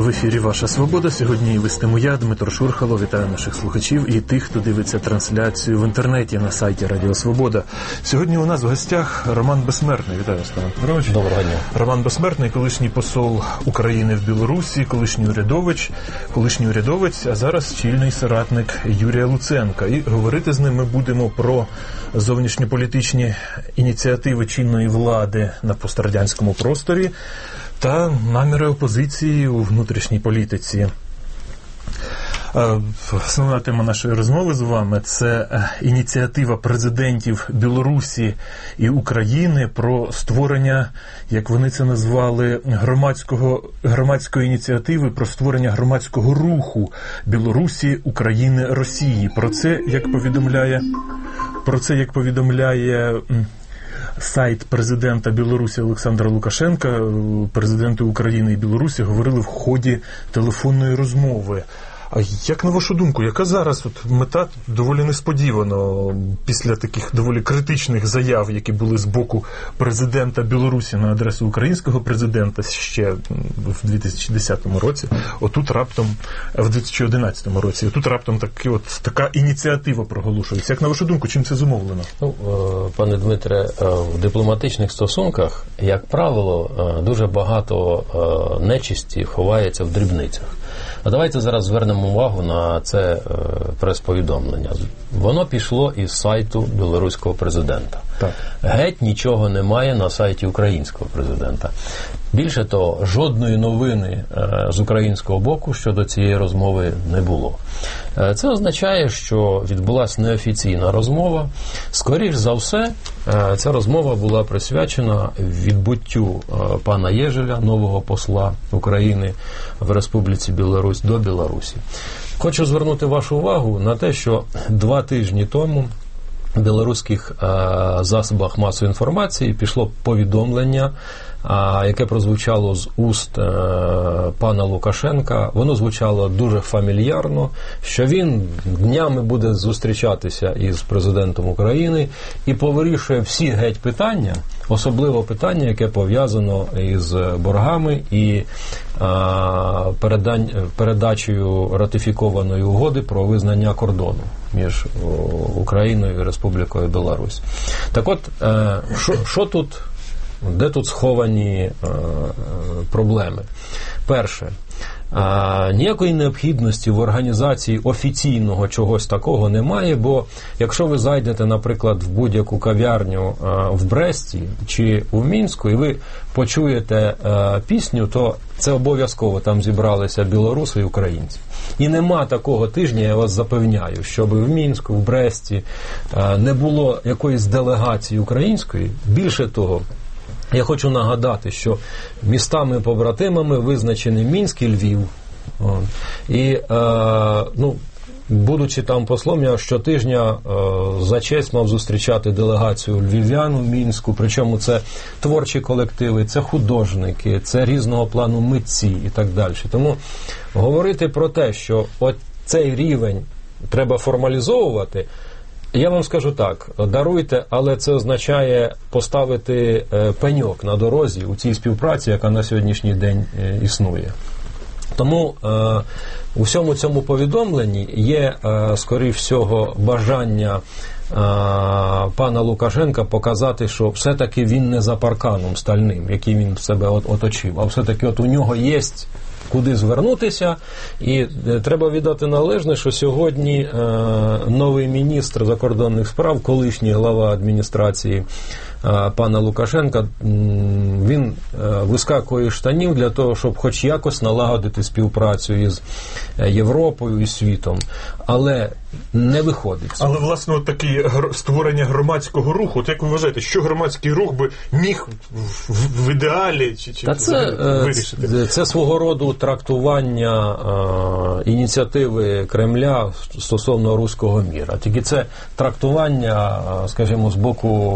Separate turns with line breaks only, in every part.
В ефірі «Ваша Свобода». Сьогодні вестиму я, Дмитро Шурхало. Вітаю наших слухачів і тих, хто дивиться трансляцію в інтернеті на сайті Радіо Свобода. Сьогодні у нас в гостях Роман Безсмертний. Вітаю вас, пане Петрович.
Доброго дня.
Роман Безсмертний, колишній посол України в Білорусі, колишній урядовець, а зараз чільний соратник Юрія Луценка. І говорити з ним ми будемо про зовнішньополітичні ініціативи чинної влади на пострадянському просторі та наміри опозиції у внутрішній політиці. Основна тема нашої розмови з вами – це ініціатива президентів Білорусі і України про створення, як вони це назвали, громадської ініціативи про створення громадського руху Білорусі, України, Росії. Про це, як повідомляє сайт президента Білорусі Олександра Лукашенка, президенти України і Білорусі говорили в ході телефонної розмови. А як на вашу думку, яка зараз мета доволі несподівано після таких доволі критичних заяв, які були з боку президента Білорусі на адресу українського президента ще в 2010 році, отут раптом в 2011 році, отут раптом така ініціатива проголошується. Як на вашу думку, чим це зумовлено?
Пане Дмитре, в дипломатичних стосунках, як правило, дуже багато нечисті ховається в дрібницях. А давайте зараз звернемо увагу на це прес-повідомлення. Воно пішло із сайту білоруського президента.
Так.
Геть нічого немає на сайті українського президента. Більше того, жодної новини з українського боку щодо цієї розмови не було. Це означає, що відбулася неофіційна розмова. Скоріш за все, ця розмова була присвячена відбуттю пана Єжеля, нового посла України в Республіці Білорусь, до Білорусі. Хочу звернути вашу увагу на те, що 2 тижні тому в білоруських засобах масової інформації пішло повідомлення, яке прозвучало з уст пана Лукашенка. Воно звучало дуже фамільярно, що він днями буде зустрічатися із президентом України і повирішує всі геть питання, особливо питання, яке пов'язано із боргами і передачею ратифікованої угоди про визнання кордону між Україною і Республікою Білорусь. Так от, що тут, де тут сховані проблеми? Перше, ніякої необхідності в організації офіційного чогось такого немає, бо якщо ви зайдете, наприклад, в будь-яку кав'ярню в Бресті чи в Мінську, і ви почуєте пісню, то це обов'язково там зібралися білоруси і українці. І нема такого тижня, я вас запевняю, щоб в Мінську, в Бресті не було якоїсь делегації української. Більше того, я хочу нагадати, що містами-побратимами визначені Мінськ і Львів. І, будучи там послом, я щотижня за честь мав зустрічати делегацію львів'ян у Мінську, причому це творчі колективи, це художники, це різного плану митці і так далі. Тому говорити про те, що от цей рівень треба формалізовувати, я вам скажу так, даруйте, але це означає поставити пеньок на дорозі у цій співпраці, яка на сьогоднішній день існує. Тому у всьому цьому повідомленні є, скоріш всього, бажання пана Лукашенка показати, що все-таки він не за парканом стальним, який він себе оточив, а все-таки у нього є куди звернутися, і треба віддати належне, що сьогодні новий міністр закордонних справ, колишній глава адміністрації пана Лукашенка, він вискакує з штанів для того, щоб хоч якось налагодити співпрацю із Європою і світом. Але не виходить.
Але, власне, от таке створення громадського руху, от як ви вважаєте, що громадський рух би міг в ідеалі чи вирішити?
Це свого роду трактування ініціативи Кремля стосовно руського міра. Тільки це трактування, скажімо, з боку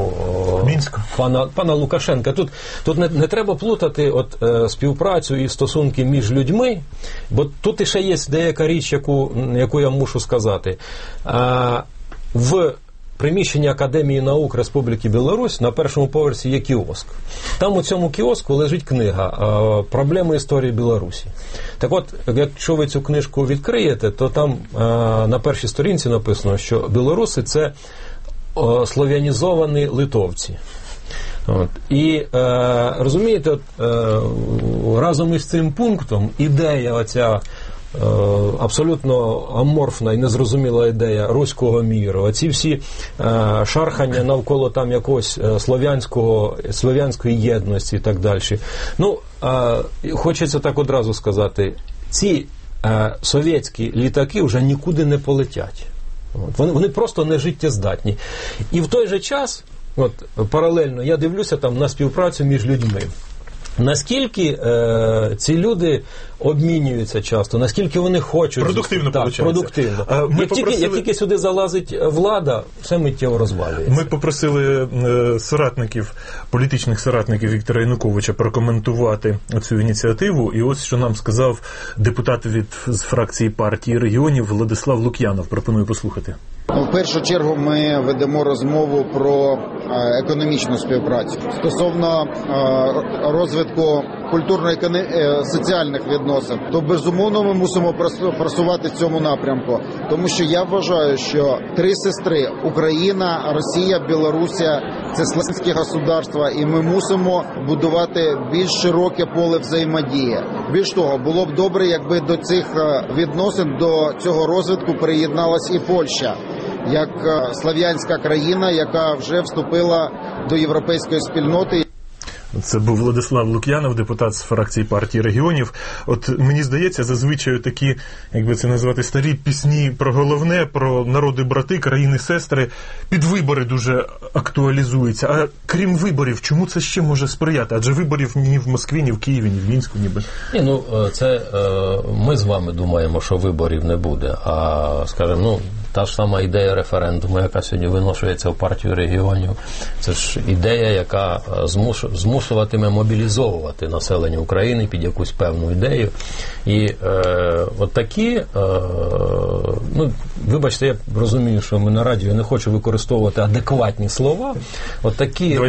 пана Лукашенка. Тут не треба плутати співпрацю і стосунки між людьми, бо тут іще є деяка річ, яку я мушу сказати. В приміщенні Академії наук Республіки Білорусь на першому поверсі є кіоск. Там у цьому кіоску лежить книга «Проблеми історії Білорусі». Так от, якщо ви цю книжку відкриєте, то там на першій сторінці написано, що білоруси – це слов'янізовані литовці. От. І розумієте, разом із цим пунктом ідея оця абсолютно аморфна і незрозуміла ідея руського міру, оці всі шархання навколо там якогось слов'янської єдності і так далі. Ну, хочеться так одразу сказати, ці совєтські літаки вже нікуди не полетять. Вони просто не життєздатні. І в той же час, от, паралельно, я дивлюся там на співпрацю між людьми. Наскільки ці люди обмінюються часто, наскільки вони хочуть...
Продуктивно,
так, продуктивно. Як тільки сюди залазить влада, все миттєво розвалюється.
Ми попросили політичних соратників Віктора Януковича прокоментувати цю ініціативу, і ось що нам сказав депутат з фракції партії регіонів Владислав Лук'янов. Пропоную послухати.
В першу чергу ми ведемо розмову про економічну співпрацю стосовно розвитку культурно-соціальних відносин. То, безумовно, ми мусимо просувати в цьому напрямку. Тому що я вважаю, що три сестри – Україна, Росія, Білорусія – це славянські государства, і ми мусимо будувати більш широке поле взаємодії. Більш того, було б добре, якби до цих відносин, до цього розвитку приєдналась і Польща, як слав'янська країна, яка вже вступила до європейської спільноти.
Це був Владислав Лук'янов, депутат з фракції партії регіонів. От мені здається, зазвичай такі, як би це назвати, старі пісні про головне, про народи-брати, країни-сестри, під вибори дуже актуалізуються. А крім виборів, чому це ще може сприяти? Адже виборів ні в Москві, ні в Києві, ні в Мінську, ніби.
Це ми з вами думаємо, що виборів не буде. А, скажімо, та ж сама ідея референдуму, яка сьогодні виношується в партію регіонів, це ж ідея, яка змушуватиме мобілізовувати населення України під якусь певну ідею. І от такі, вибачте, я розумію, що ми на радіо, не хочу використовувати адекватні слова. От такі,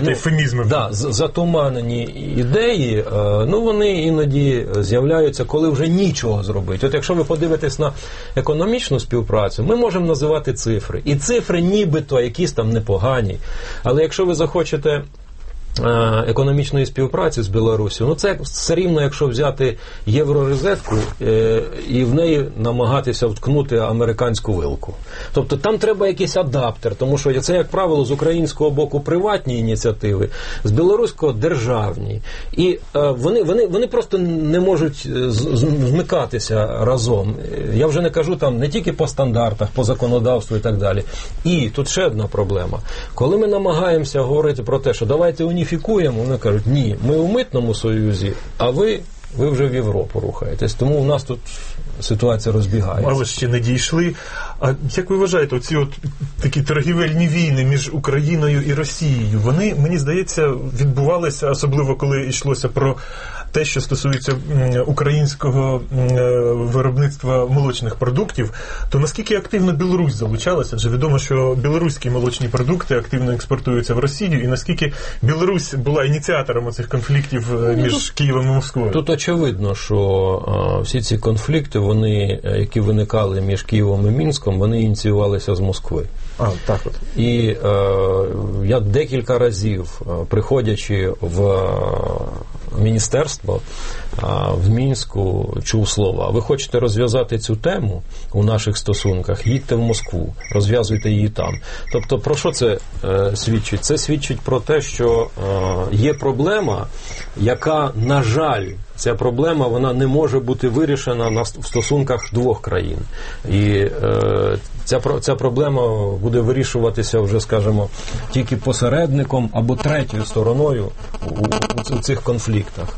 затуманені ідеї, вони іноді з'являються, коли вже нічого зробити. От якщо ви подивитесь на економічну співпрацю, ми можемо називати цифри. І цифри нібито якісь там непогані. Але якщо ви захочете економічної співпраці з Білоруссю, це все рівно, якщо взяти євророзетку і в неї намагатися вткнути американську вилку. Тобто там треба якийсь адаптер, тому що це, як правило, з українського боку приватні ініціативи, з білоруського державні. І вони просто не можуть змикатися разом. Я вже не кажу там не тільки по стандартах, по законодавству і так далі. І тут ще одна проблема. Коли ми намагаємося говорити про те, що давайте уніфікуємо, вони кажуть, ні, ми у митному союзі, а ви вже в Європу рухаєтесь. Тому у нас тут ситуація розбігається.
Але ще не дійшли. А як ви вважаєте, оці такі торгівельні війни між Україною і Росією, вони, мені здається, відбувалися, особливо коли йшлося про те, що стосується українського виробництва молочних продуктів, то наскільки активно Білорусь залучалася? Адже відомо, що білоруські молочні продукти активно експортуються в Росію, і наскільки Білорусь була ініціатором цих конфліктів між Києвом і Москвою?
Тут очевидно, що всі ці конфлікти, які виникали між Києвом і Мінськом, вони ініціювалися з Москви.
Так от.
І я декілька разів, приходячи в міністерство в Мінську, чув слова: ви хочете розв'язати цю тему у наших стосунках, їдьте в Москву, розв'язуйте її там. Тобто про що це свідчить? Це свідчить про те, що є проблема, яка, на жаль, ця проблема, вона не може бути вирішена в стосунках двох країн. І ця проблема буде вирішуватися вже, скажімо, тільки посередником або третьою стороною у цих конфліктах.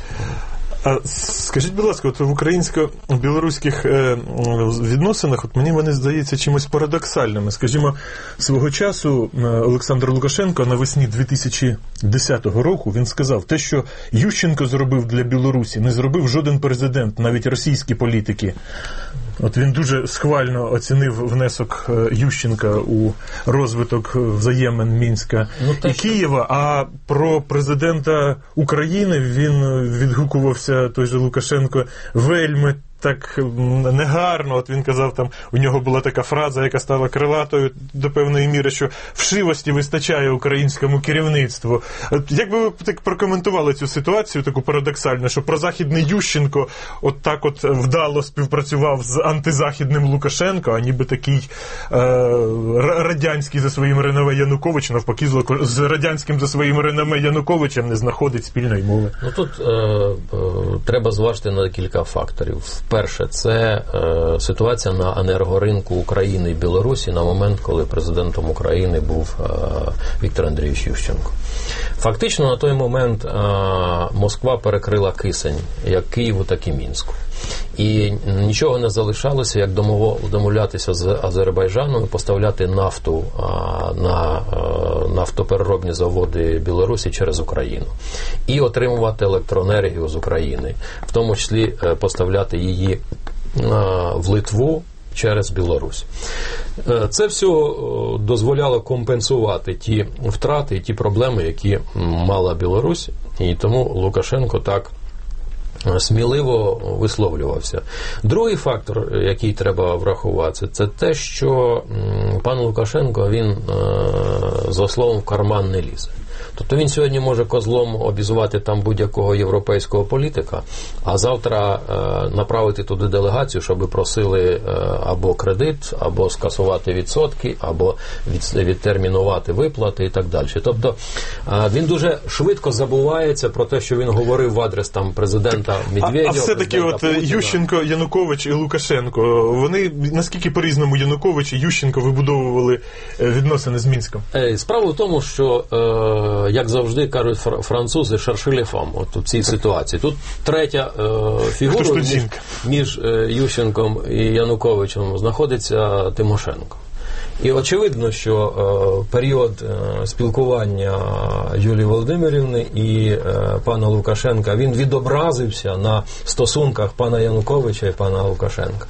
А скажіть, будь ласка, в українсько-білоруських відносинах мені вони здається чимось парадоксальними. Скажімо, свого часу Олександр Лукашенко навесні 2010 року він сказав: те, що Ющенко зробив для Білорусі, не зробив жоден президент, навіть російські політики. От він дуже схвально оцінив внесок Ющенка у розвиток взаємин Мінська і Києва, а про президента України він відгукувався, той же Лукашенко, вельми так негарно. От він казав, там у нього була така фраза, яка стала крилатою до певної міри, що вшивості вистачає українському керівництву. От як би ви так прокоментували цю ситуацію, таку парадоксальну, що прозахідний Ющенко от так от вдало співпрацював з антизахідним Лукашенко, а ніби такий радянський за своїм реноме Янукович, навпаки, з радянським за своїм реноме Януковичем не знаходить спільної мови.
Ну тут треба зважити на кілька факторів. Перше, це ситуація на енергоринку України і Білорусі на момент, коли президентом України був Віктор Андрійович Ющенко. Фактично, на той момент Москва перекрила кисень як Києву, так і Мінську. І нічого не залишалося, як домовлятися з Азербайджаном і поставляти нафту на нафтопереробні заводи Білорусі через Україну. І отримувати електроенергію з України, в тому числі поставляти її в Литву через Білорусь. Це все дозволяло компенсувати ті втрати і ті проблеми, які мала Білорусь, і тому Лукашенко так сміливо висловлювався. Другий фактор, який треба врахувати, це те, що пан Лукашенко, він за словом в карман не лізе. Тобто він сьогодні може козлом обізвати там будь-якого європейського політика, а завтра направити туди делегацію, щоб просили або кредит, або скасувати відсотки, або відтермінувати виплати і так далі. Тобто він дуже швидко забувається про те, що він говорив в адрес там президента Медведєва.
А все-таки от Ющенко, Янукович і Лукашенко, вони наскільки по-різному Янукович і Ющенко вибудовували відносини з Мінськом?
Справа в тому, що як завжди кажуть французи, шарши фам, от у цій ситуації. Тут третя фігура між Ющенком і Януковичем знаходиться Тимошенко. І очевидно, що період спілкування Юлії Володимирівни і пана Лукашенка, він відобразився на стосунках пана Януковича і пана Лукашенка.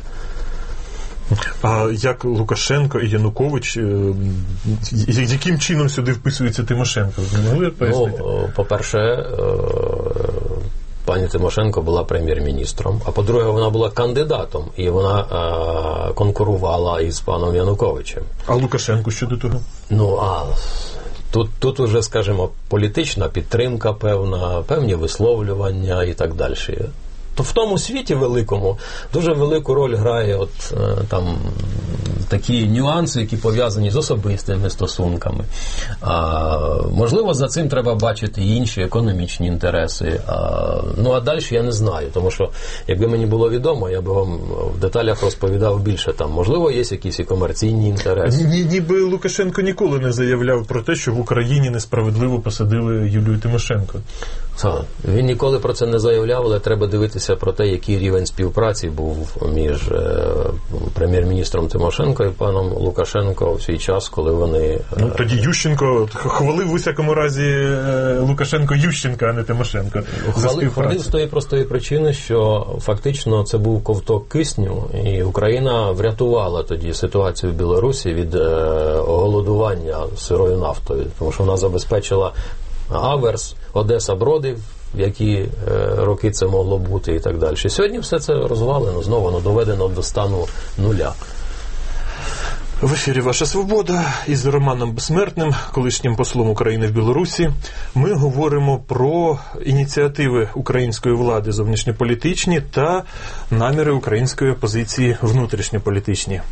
А як Лукашенко і Янукович, яким чином сюди вписується Тимошенко? Ви могли пояснити?
Ну, по-перше, пані Тимошенко була прем'єр-міністром, а по-друге, вона була кандидатом, і вона конкурувала із паном Януковичем.
А Лукашенко що до того?
Ну, тут уже, скажімо, політична підтримка певна, певні висловлювання і так далі. То в тому світі великому дуже велику роль грає от там такі нюанси, які пов'язані з особистими стосунками. Можливо, за цим треба бачити і інші економічні інтереси. Ну, а далі я не знаю, тому що, якби мені було відомо, я би вам в деталях розповідав більше. Там, можливо, є якісь і комерційні інтереси.
Ніби Лукашенко ніколи не заявляв про те, що в Україні несправедливо посадили Юлію Тимошенко.
Він ніколи про це не заявляв, але треба дивитися про те, який рівень співпраці був між прем'єр-міністром Тимошенко і паном Лукашенко у свій час, коли вони...
Ну, тоді Ющенко хвалив в усякому разі Лукашенко Ющенка, а не Тимошенко.
Хвалив з тої простої причини, що фактично це був ковток кисню, і Україна врятувала тоді ситуацію в Білорусі від оголодування сирою нафтою, тому що вона забезпечила Аверс, Одеса, Броди, в які роки це могло бути і так далі. Сьогодні все це розвалено, знову воно доведено до стану нуля.
В ефірі «Ваша свобода» із Романом Безсмертним, колишнім послом України в Білорусі. Ми говоримо про ініціативи української влади зовнішньополітичні та наміри української опозиції внутрішньополітичні.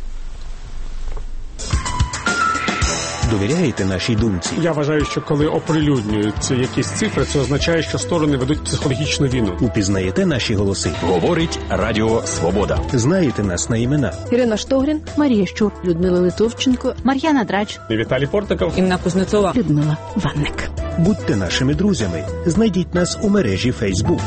Довіряєте нашій думці?
Я вважаю, що коли оприлюднюються якісь цифри, це означає, що сторони ведуть психологічну війну.
Упізнаєте наші голоси? Говорить Радіо Свобода. Знаєте нас на імена?
Ірина Штогрін, Марія Щур, Людмила Литовченко, Мар'яна Драч,
Віталій Портников,
Інна Кузнецова, Людмила Ванник.
Будьте нашими друзями. Знайдіть нас у мережі Facebook.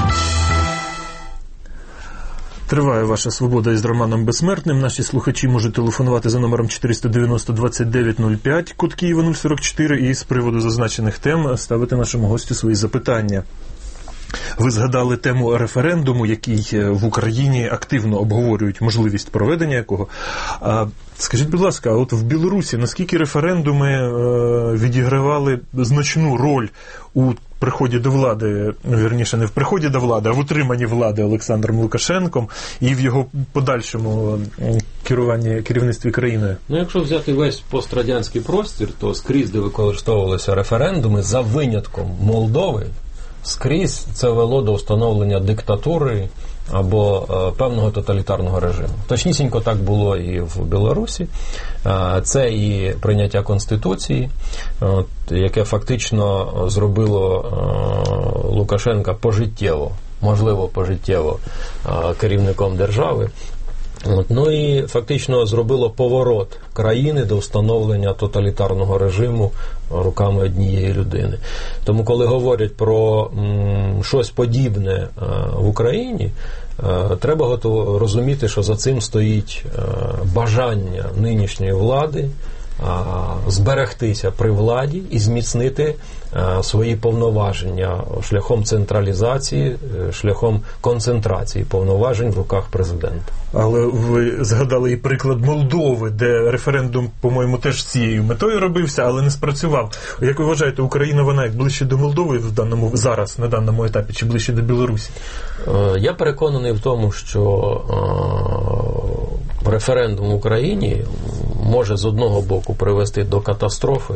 Триває «Ваша свобода» із Романом Безсмертним. Наші слухачі можуть телефонувати за номером 490-2905, код Києва 044, і з приводу зазначених тем ставити нашому гостю свої запитання. Ви згадали тему референдуму, який в Україні активно обговорюють можливість проведення якого. Скажіть, будь ласка, от в Білорусі наскільки референдуми відігравали значну роль у приході до влади, вірніше, не в приході до влади, а в утриманні влади Олександром Лукашенком і в його подальшому керівництві країною?
Ну, якщо взяти весь пострадянський простір, то скрізь, де використовувалися референдуми, за винятком Молдови, скрізь це вело до встановлення диктатури або певного тоталітарного режиму. Точнісінько так було і в Білорусі. Це і прийняття Конституції, яке фактично зробило Лукашенка пожиттєво, можливо, пожиттєво керівником держави. Ну і фактично зробило поворот країни до встановлення тоталітарного режиму руками однієї людини. Тому коли говорять про щось подібне в Україні, треба розуміти, що за цим стоїть бажання нинішньої влади зберегтися при владі і зміцнити свої повноваження шляхом централізації, шляхом концентрації повноважень в руках президента.
Але ви згадали і приклад Молдови, де референдум, по-моєму, теж з цією метою робився, але не спрацював. Як ви вважаєте, Україна, вона як ближче до Молдови зараз, на даному етапі, чи ближче до Білорусі?
Я переконаний в тому, що референдум в Україні може з одного боку привести до катастрофи.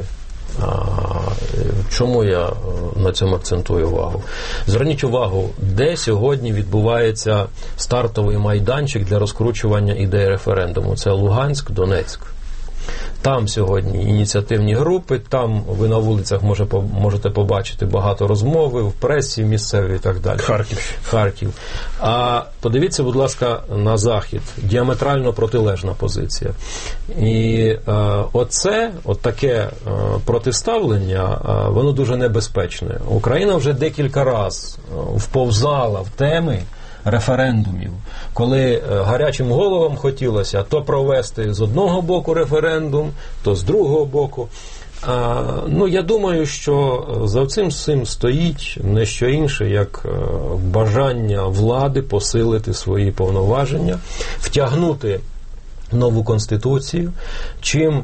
Чому я на цьому акцентую увагу? Зверніть увагу, де сьогодні відбувається стартовий майданчик для розкручування ідеї референдуму. Це Луганськ, Донецьк. Там сьогодні ініціативні групи, там ви на вулицях можете побачити багато розмови, в пресі місцевій і так далі. Харків. А подивіться, будь ласка, на Захід. Діаметрально протилежна позиція. І от таке протиставлення, воно дуже небезпечне. Україна вже декілька разів вповзала в теми референдумів, коли гарячим головам хотілося то провести з одного боку референдум, то з другого боку. Я думаю, що за цим стоїть не що інше, як бажання влади посилити свої повноваження, втягнути нову Конституцію, чим,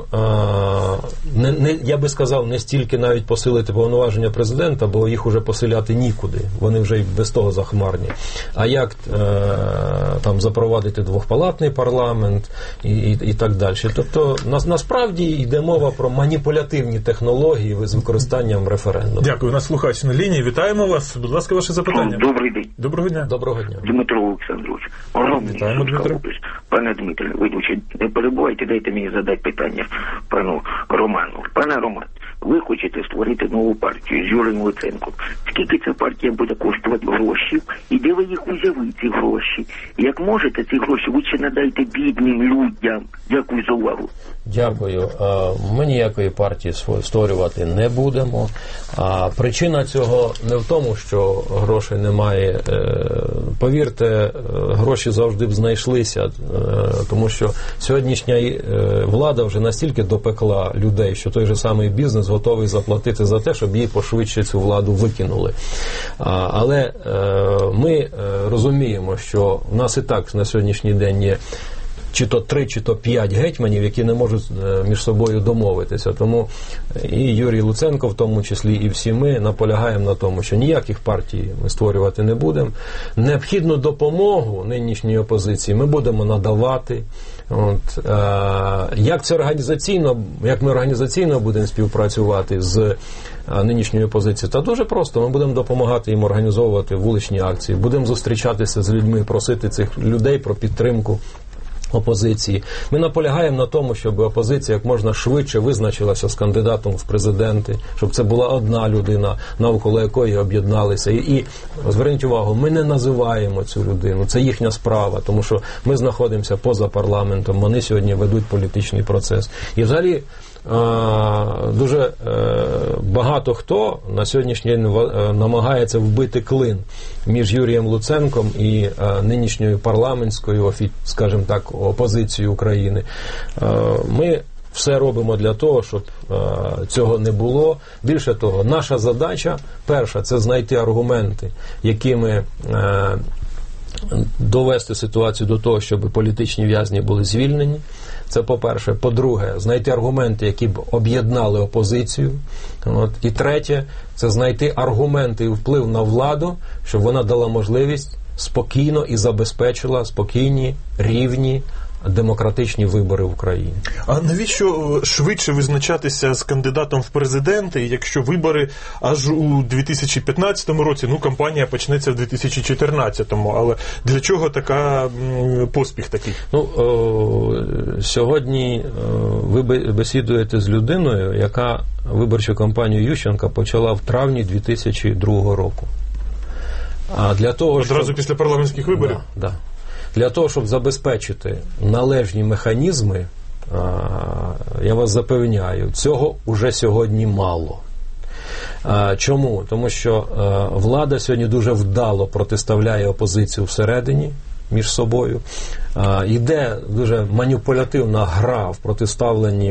я би сказав, не стільки навіть посилити повноваження президента, бо їх уже посиляти нікуди, вони вже й без того захмарні, а як там запровадити двохпалатний парламент і так далі. Тобто, насправді йде мова про маніпулятивні технології з використанням референдуму.
Дякую, у нас слухач на лінії, вітаємо вас, будь ласка, ваше запитання.
Добрий день.
Доброго дня.
Доброго дня.
Дмитро Олександрович.
Вітаємо, Дмитро.
Пане Дмитре, вибачте, не перебувайте, дайте мені задати питання пану Роману. Пане Роман, ви хочете створити нову партію з Юрієм Луценком. Скільки ця партія буде коштувати грошей? І де ви їх взяли, ці гроші? Як можете, ці гроші ви ще надайте бідним людям? Дякую за увагу.
Дякую. Ми ніякої партії створювати не будемо. Причина цього не в тому, що грошей немає. Повірте, гроші завжди б знайшлися, тому що сьогоднішня влада вже настільки допекла людей, що той же самий бізнес готовий заплатити за те, щоб її пошвидше цю владу викинули. Але ми розуміємо, що в нас і так на сьогоднішній день є чи то 3, чи то 5 гетьманів, які не можуть між собою домовитися. Тому і Юрій Луценко, в тому числі, і всі ми наполягаємо на тому, що ніяких партій ми створювати не будемо. Необхідну допомогу нинішньої опозиції ми будемо надавати. Як ми організаційно будемо співпрацювати з нинішньою опозицією? Та дуже просто. Ми будемо допомагати їм організовувати вуличні акції, будемо зустрічатися з людьми, просити цих людей про підтримку опозиції. Ми наполягаємо на тому, щоб опозиція як можна швидше визначилася з кандидатом в президенти, щоб це була одна людина, навколо якої об'єдналися. І зверніть увагу, ми не називаємо цю людину, це їхня справа, тому що ми знаходимося поза парламентом, вони сьогодні ведуть політичний процес. І взагалі дуже багато хто на сьогоднішній день намагається вбити клин між Юрієм Луценком і нинішньою парламентською, скажімо так, опозицією України. Ми все робимо для того, щоб цього не було. Більше того, наша задача, перша, це знайти аргументи, якими довести ситуацію до того, щоб політичні в'язні були звільнені. Це по-перше. По-друге, знайти аргументи, які б об'єднали опозицію. І третє, це знайти аргументи і вплив на владу, щоб вона дала можливість спокійно і забезпечила спокійні, рівні, демократичні вибори в Україні.
А навіщо швидше визначатися з кандидатом в президенти, якщо вибори аж у 2015 році, кампанія почнеться в 2014-му, але для чого така поспіх такий?
Сьогодні ви бесідуєте з людиною, яка виборчу кампанію Ющенка почала в травні 2002 року. А для того,
одразу після парламентських виборів?
Да. Для того, щоб забезпечити належні механізми, я вас запевняю, цього уже сьогодні мало. Чому? Тому що влада сьогодні дуже вдало протиставляє опозицію всередині між собою. Йде дуже маніпулятивна гра в протиставленні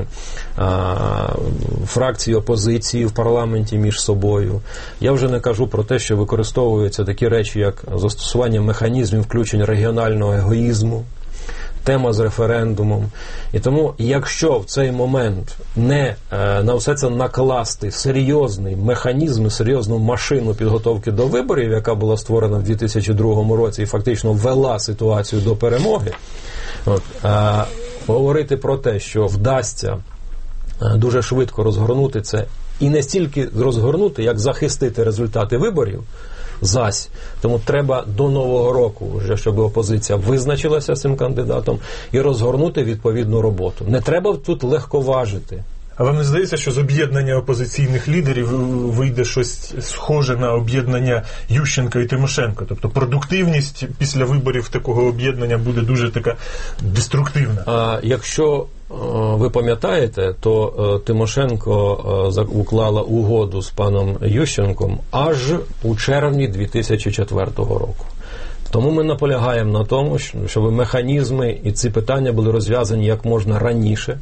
фракції опозиції в парламенті між собою. Я вже не кажу про те, що використовуються такі речі, як застосування механізмів включення регіонального егоїзму, тема з референдумом. І тому, якщо в цей момент не на все це накласти серйозний механізм, серйозну машину підготовки до виборів, яка була створена в 2002 році і фактично ввела ситуацію до перемоги, говорити про те, що вдасться дуже швидко розгорнути це, і не стільки розгорнути, як захистити результати виборів, тому треба до Нового року, вже, щоб опозиція визначилася з цим кандидатом і розгорнути відповідну роботу. Не треба тут легковажити.
А вам не здається, що з об'єднання опозиційних лідерів вийде щось схоже на об'єднання Ющенка і Тимошенко? Тобто продуктивність після виборів такого об'єднання буде дуже така деструктивна.
Якщо ви пам'ятаєте, то Тимошенко уклала угоду з паном Ющенком аж у червні 2004 року. Тому ми наполягаємо на тому, щоб механізми і ці питання були розв'язані як можна раніше,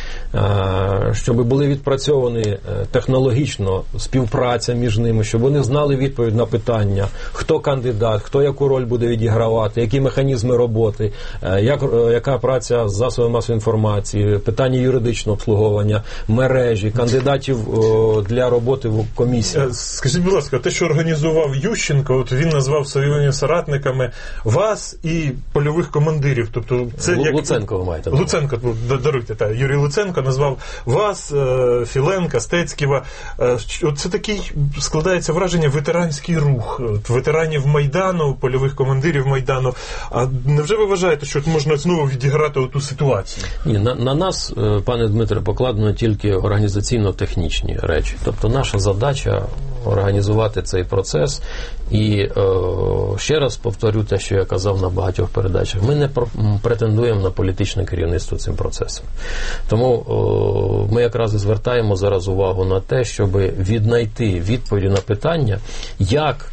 щоб були відпрацьовані технологічно співпраця між ними, щоб вони знали відповідь на питання, хто кандидат, хто яку роль буде відігравати, які механізми роботи, яка праця з засобами масової інформації, питання юридичного обслуговування, мережі, кандидатів для роботи в комісії.
Скажіть, будь ласка, те, що організував Ющенко, він назвав своїми соратниками вас і польових командирів. Тобто це
Луценко ви маєте.
Луценко, даруйте, Юрій Луценко назвав вас, Філенка, Стецьківа. Це такий, складається враження, ветеранський рух. Ветеранів Майдану, польових командирів Майдану. А невже ви вважаєте, що можна знову відіграти оту ситуацію?
Ні, на нас, пане Дмитре, покладено тільки організаційно-технічні речі. Тобто наша задача організувати цей процес. І ще раз повторю те, що я казав на багатьох передачах. Ми не претендуємо на політичне керівництво цим процесом. Тому ми якраз і звертаємо зараз увагу на те, щоб віднайти відповіді на питання, як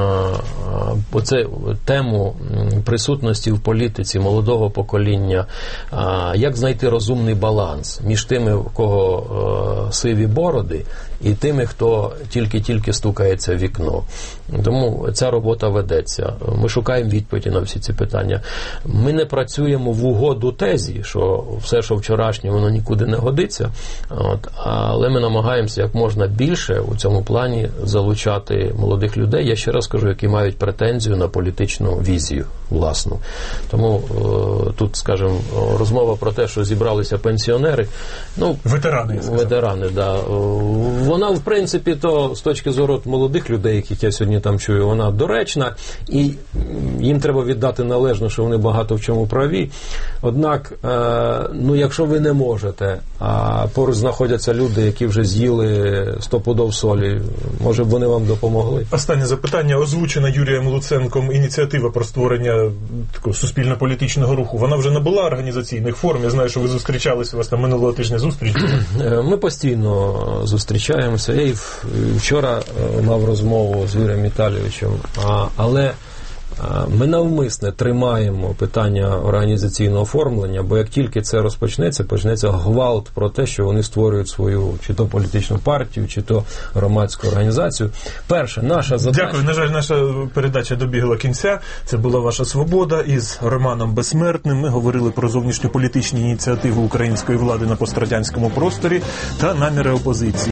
оце тему присутності в політиці молодого покоління, як знайти розумний баланс між тими, у кого сиві бороди, і тими, хто тільки-тільки стукається в вікно. Тому ця робота ведеться. Ми шукаємо відповіді на всі ці питання. Ми не працюємо в угоду тезі, що все, що вчорашнє, воно нікуди не годиться. Але ми намагаємося як можна більше у цьому плані залучати молодих людей, я ще раз кажу, які мають претензію на політичну візію власну. Тому тут, скажімо, розмова про те, що зібралися пенсіонери, ветерани, да. Вона, в принципі, то з точки зору молодих людей, яких я сьогодні там чую, вона доречна, і їм треба віддати належно, що вони багато в чому праві. Однак, якщо ви не можете, а поруч знаходяться люди, які вже з'їли 100 пудов солі, може б вони вам допомогли?
Останнє запитання. Озвучена Юрієм Луценком ініціатива про створення такого суспільно-політичного руху. Вона вже набула організаційних форм. Я знаю, що ви зустрічалися, у вас там минулого тижня зустріч.
Ми постійно зустрічаємося. Я і вчора мав розмову з Юрієм Віталійовичем, але Ми навмисне тримаємо питання організаційного оформлення, бо як тільки це розпочнеться, почнеться гвалт про те, що вони створюють свою чи то політичну партію, чи то громадську організацію. Перше, наша задача...
Дякую. На жаль, наша передача добігла кінця. Це була «Ваша свобода» із Романом Безсмертним. Ми говорили про зовнішньополітичні ініціативи української влади на пострадянському просторі та наміри опозиції.